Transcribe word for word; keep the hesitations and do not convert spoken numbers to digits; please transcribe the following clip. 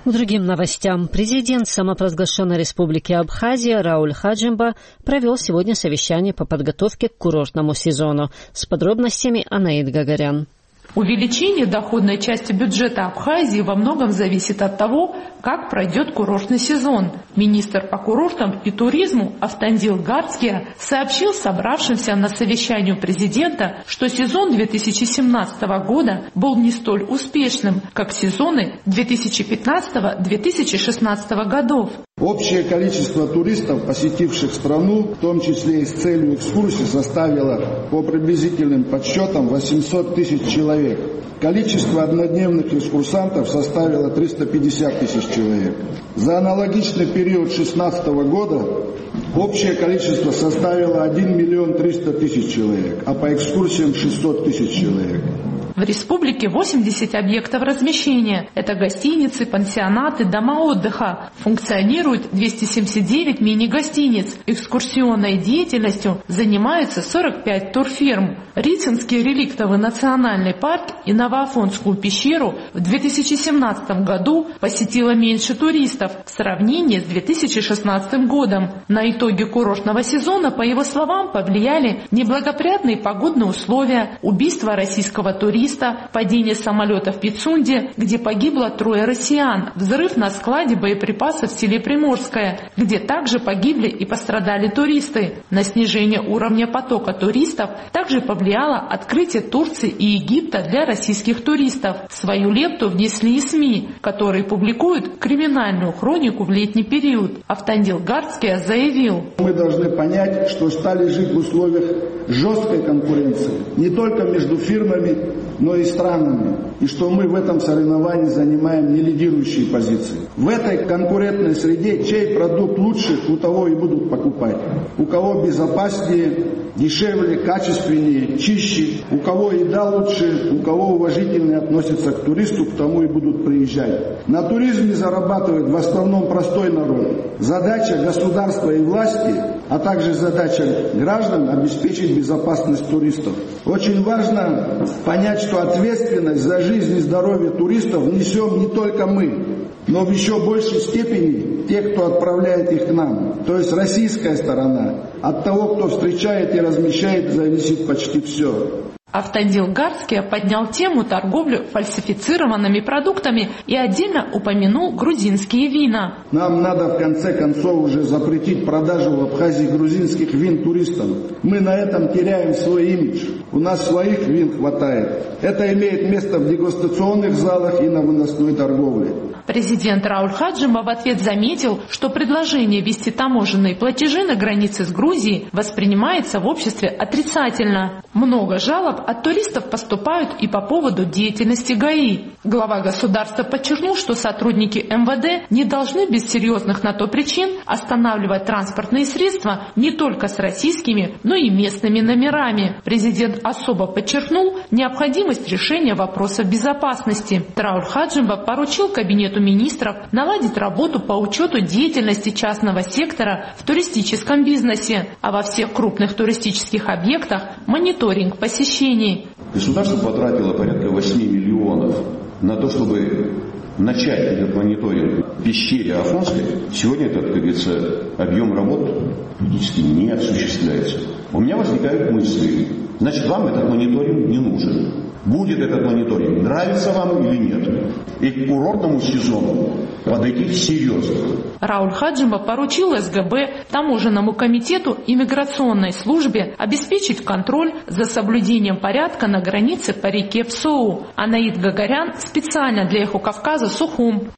К другим новостям. Президент самопровозглашенной республики Абхазия Рауль Хаджимба провел сегодня совещание по подготовке к курортному сезону. С подробностями Анаид Гагарян. Увеличение доходной части бюджета Абхазии во многом зависит от того, как пройдет курортный сезон. Министр по курортам и туризму Автандил Гарцкия сообщил собравшимся на совещании президента, что сезон две тысячи семнадцатого года был не столь успешным, как сезоны две тысячи пятнадцатого — две тысячи шестнадцатого годов. Общее количество туристов, посетивших страну, в том числе и с целью экскурсии, составило по приблизительным подсчетам восемьсот тысяч человек. Количество однодневных экскурсантов составило триста пятьдесят тысяч человек. За аналогичный период две тысячи шестнадцатого года общее количество составило один миллион триста тысяч человек, а по экскурсиям шестьсот тысяч человек. В республике восемьдесят объектов размещения. Это гостиницы, пансионаты, дома отдыха. Функционирует двести семьдесят девять мини-гостиниц. Экскурсионной деятельностью занимаются сорок пять турфирм. Рицинский реликтовый национальный парк и Новоафонскую пещеру в две тысячи семнадцатом году посетило меньше туристов в сравнении с две тысячи шестнадцатым годом. На итоги курортного сезона, по его словам, повлияли неблагоприятные погодные условия, убийство российского туриста, падение самолета в Пицунде, где погибло трое россиян, взрыв на складе боеприпасов в селе Приморское, где также погибли и пострадали туристы. На снижение уровня потока туристов также повлияло открытие Турции и Египта для российских туристов. Свою лепту внесли и СМИ, которые публикуют криминальную хронику в летний период. Автандил Гарцкия заявил: мы должны понять, что стали жить в условиях жесткой конкуренции, не только между фирмами, но и странами, и что мы в этом соревновании занимаем не лидирующие позиции. В этой конкурентной среде чей продукт лучше, у того и будут покупать. У кого безопаснее, дешевле, качественнее, чище, у кого еда лучше, у кого уважительнее относятся к туристу, к тому и будут приезжать. На туризме зарабатывает в основном простой народ. Задача государства и власти, а также задача граждан обеспечить безопасность туристов. Очень важно понять, что ответственность за жизнь и здоровье туристов несем не только мы, но в еще большей степени те, кто отправляет их к нам, то есть российская сторона. От того, кто встречает и размещает, зависит почти все. Автандил Гарцкия поднял тему торговли фальсифицированными продуктами и отдельно упомянул грузинские вина. Нам надо в конце концов уже запретить продажу в Абхазии грузинских вин туристам. Мы на этом теряем свой имидж. У нас своих вин хватает. Это имеет место в дегустационных залах и на выносной торговле. Президент Рауль Хаджимба в ответ заметил, что предложение ввести таможенные платежи на границе с Грузией воспринимается в обществе отрицательно. Много жалоб от туристов поступают и по поводу деятельности ГАИ. Глава государства подчеркнул, что сотрудники эм вэ дэ не должны без серьезных на то причин останавливать транспортные средства не только с российскими, но и местными номерами. Президент особо подчеркнул необходимость решения вопроса безопасности. Рауль Хаджимба поручил кабинету министров наладить работу по учету деятельности частного сектора в туристическом бизнесе, а во всех крупных туристических объектах мониторинг посещений. Государство потратило порядка восьми миллионов на то, чтобы начать этот мониторинг в пещере Афонской. Сегодня этот, как говорится, объем работ практически не осуществляется. У меня возникают мысли: значит, вам этот мониторинг не нужен. Будет этот мониторинг, нравится вам или нет. И к курортному сезону подойти серьезно. Рауль Хаджимба поручил эс гэ бэ, таможенному комитету и миграционной службе обеспечить контроль за соблюдением порядка на границе по реке Псоу. Анаид Гагарян специально для Эхо Кавказа, Сухум.